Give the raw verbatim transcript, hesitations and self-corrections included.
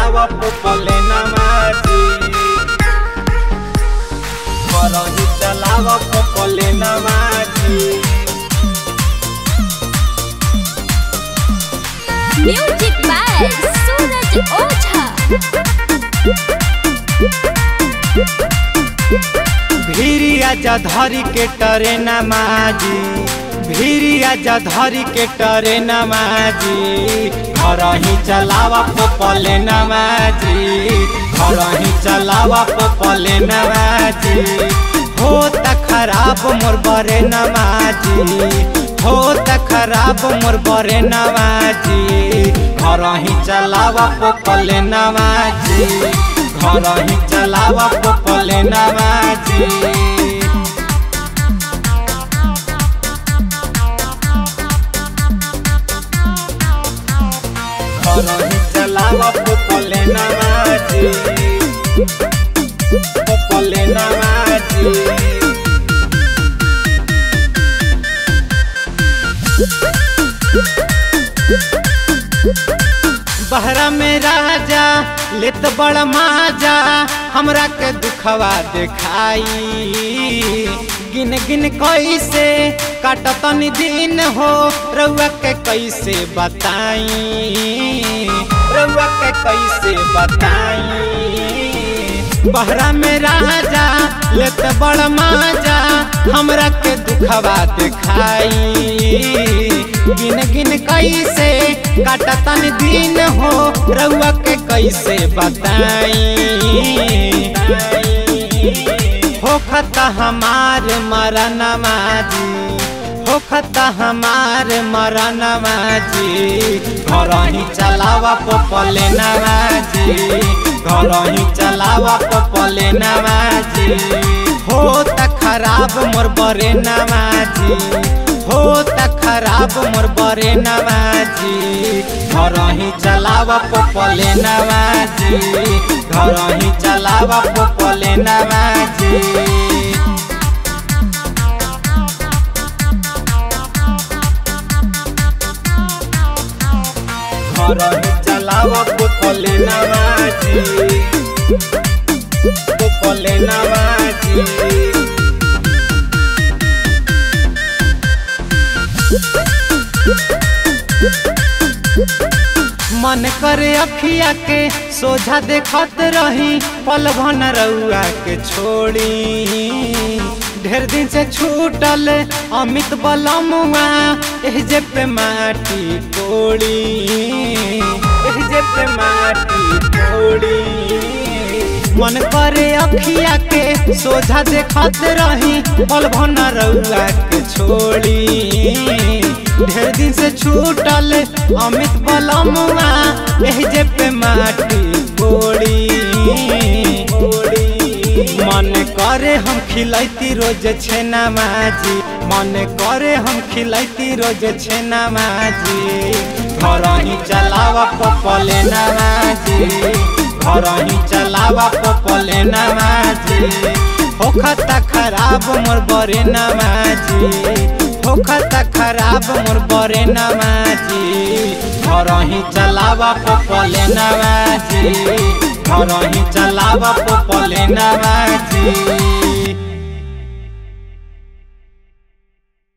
चलावा पोपले नमाजी घर ही चलावा पोपले नमाजी। म्यूजिक बाय सूरज ओझा। भीरिया जधरी के टरे नमाजी भीरिया जधरी के टरे नमाजी घर ही चलावा पोपले नमाजी घर ही चलावा पोपले नमाजी। हो त खराब मोर बरे नमाजी हो त खराब मोर बरे नमाजी घर ही चलावा पोपले नमाजी घर ही चलावा पोपले नमाजी। घर ही चलावा पोपले नमाजी पोपले नमाजी। बहरा में राजा लेत बड़ माजा हमरा के दुखवा देखाई गिन गिन कैसे काटतनी दिन हो रउआ के कैसे बताई रउआ के कैसे बताई। बहरा में राजा लेत बड़ माजा हमरा के दुखवा देखाई गिन गिन कैसे काटतन दिन हो रउआ के कैसे बताई। होखता हमार मरन माजी होखता हमार मरन माजी घर ही चलावा पोपले नमाजी घर ही चलावा पोपले नमाजी। हो त खराब मोर बरे नमाजी हो त खराब मोर बरे नमाजी घर ही चलावा पोपले नमाजी घर ही चलावा पोपले नमाजी। घर ही चलावा पोपले नमाजी पोपले नमाजी। मन करे अखिया के सोझा देखत रही पल भन रउआ के छोड़ी ढेर दिन से छूटल अमित बलमुआ एह जे पे माटी कोड़ी एह जे पे माटी कोड़ी। मन करे अखिया के सोझा देखत रही पल भन रउआ के छोड़ी ढेर दिन से छूटल अमित बलमुआ एह जे पे माटी कोड़ी। मन करे हम खिलैती रोज छेना माजी मन करे हम खिलैती रोज छेना माजी घर ही चलावा पोपले नमाजी घर ही चलावा पोपले नमाजी। होखता खराब मोर बरे नमाजी होखता खराब मोर बरे नमाजी घर ही चलावा पोपले नमाजी घर ही चलावा पोपले नमाजी।